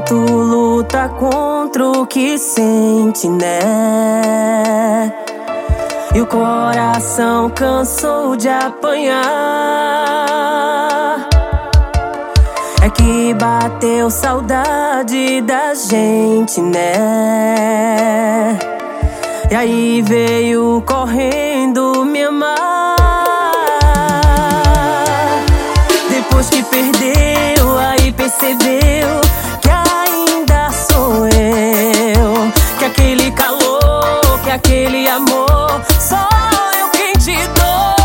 Tu luta contra o que sente, né? E o coração cansou de apanhar. É que bateu saudade da gente, né? E aí veio correndo me amar. Depois que perdeu, aí percebeu que ainda sou eu. Que aquele calor, que aquele amor, só eu quem te dou.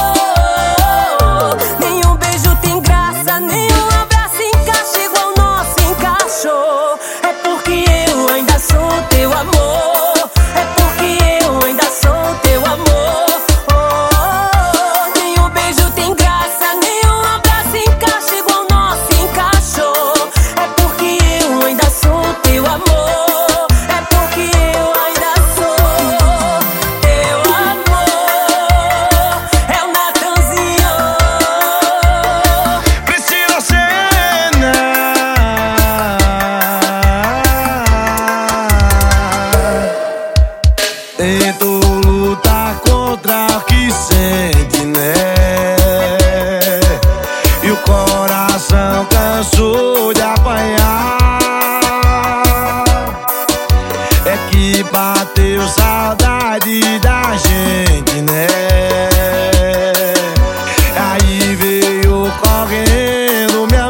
Nenhum beijo tem graça, nenhum abraço encaixa igual nosso encaixou. É porque eu ainda sou teu amor. É porque eu ainda sou teu amor. Nenhum beijo tem graça, nenhum abraço encaixa igual nosso encaixou. É porque eu ainda sou teu amor. É porque eu ainda sou teu amor. É o Natanzinho. Priscila Senna. Tento lutar contra o que sente, né? E o coração cansou de apanhar. É que bateu saudade da gente, né? Aí veio correndo me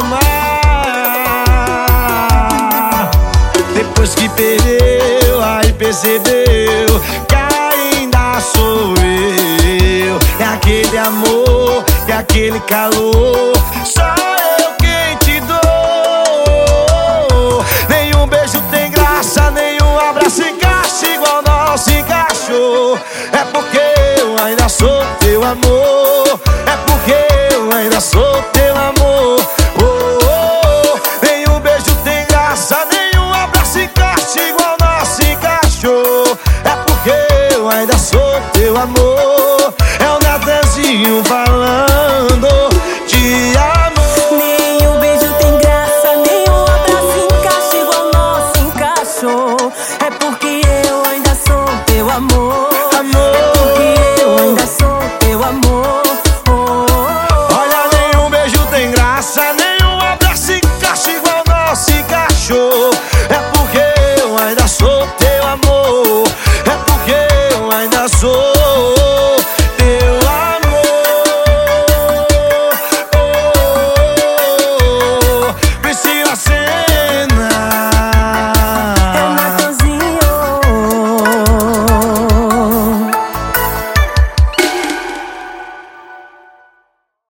amar. Depois que perdeu, aí percebeu que ainda sou eu. É aquele amor, é aquele calor, só eu quem te dou. Nenhum beijo tem graça, nenhum abraço encaixa igual nosso encaixou. É porque eu ainda sou teu amor. É porque eu ainda sou teu amor. Nenhum beijo tem graça, nenhum abraço encaixa igual nosso encaixou. É porque eu ainda sou teu amor. É o Natanzinho falando de amor. Nenhum beijo tem graça, nenhum abraço encaixa igual nosso encaixou. É porque eu ainda sou teu amor. Amor. É porque eu ainda sou teu amor. Olha, nenhum beijo tem graça, nenhum abraço encaixa igual nosso encaixou. É porque eu ainda sou teu amor. É porque eu ainda sou